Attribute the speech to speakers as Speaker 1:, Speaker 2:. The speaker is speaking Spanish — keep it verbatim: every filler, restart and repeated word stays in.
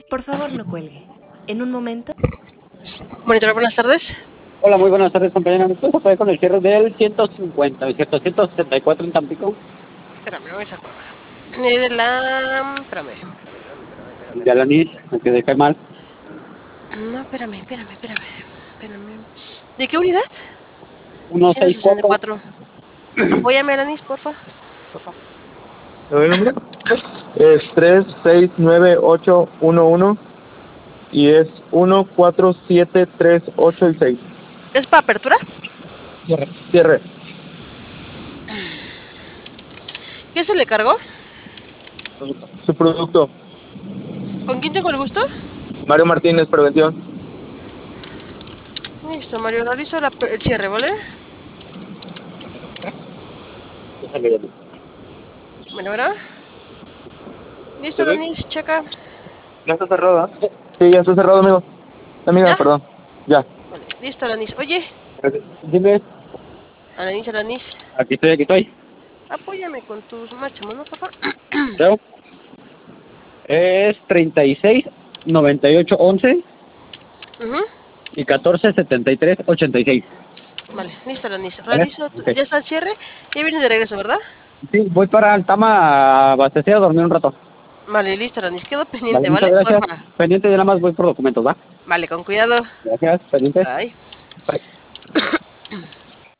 Speaker 1: Por favor, no cuelgue. En un momento...
Speaker 2: Monitor, buenas tardes.
Speaker 3: Hola, muy buenas tardes, compañera. ¿Me puedes apoyar con el cierre del ciento cincuenta, el cierto ciento setenta y cuatro en Tampico?
Speaker 2: Espérame, no me saco. Ni de la... Espérame, espérame, espérame, espérame.
Speaker 3: De Alanis, me quedé cae mal.
Speaker 2: No, espérame, espérame, espérame. Espérame. ¿De qué unidad?
Speaker 3: ciento sesenta y
Speaker 2: ciento
Speaker 3: cuatro.
Speaker 2: sesenta y cuatro. Apóyame, Alanis, porfa. Porfa.
Speaker 4: ¿Te doy el número? Es tres seis nueve ocho uno uno y es uno cuatro siete tres ocho seis.
Speaker 2: ¿Es para apertura?
Speaker 4: Cierre. Cierre.
Speaker 2: ¿Qué se le cargó?
Speaker 4: Su producto.
Speaker 2: ¿Con quién tengo el gusto?
Speaker 4: Mario Martínez, Prevención.
Speaker 2: Listo, Mario, realizo la, el cierre, ¿vale? Bueno, ¿verdad? Listo,
Speaker 4: ¿Sí?
Speaker 2: Alanis, checa.
Speaker 4: ¿Ya está cerrado? ¿eh? Sí, ya está cerrado, amigo. Amiga,
Speaker 2: ¿Ya?
Speaker 4: perdón. Ya.
Speaker 2: Vale, listo, Alanis. Oye,
Speaker 3: Dime.
Speaker 2: Alanis, Alanis,
Speaker 3: Aquí estoy, aquí estoy.
Speaker 2: apóyame con tus marchamos, ¿no, papá?
Speaker 3: Creo. Es treinta y seis, noventa y ocho, once
Speaker 2: Uh-huh.
Speaker 3: y catorce, setenta y tres, ochenta y seis.
Speaker 2: Vale, listo, Alanis.
Speaker 3: ¿Vale?
Speaker 2: Realizo, tu-
Speaker 3: Ok.
Speaker 2: ya está el cierre. Ya vienes de regreso, ¿verdad?
Speaker 3: Sí, voy para Altama a abastecer a dormir un rato.
Speaker 2: Vale, listo, Alanis. Quedo
Speaker 3: Vale,
Speaker 2: pendiente,
Speaker 3: muchas
Speaker 2: ¿vale?
Speaker 3: gracias.
Speaker 2: Porfa.
Speaker 3: Pendiente, yo nada más voy por documentos, ¿va?
Speaker 2: Vale, con cuidado.
Speaker 3: Gracias, pendiente.
Speaker 2: Bye.
Speaker 3: Bye.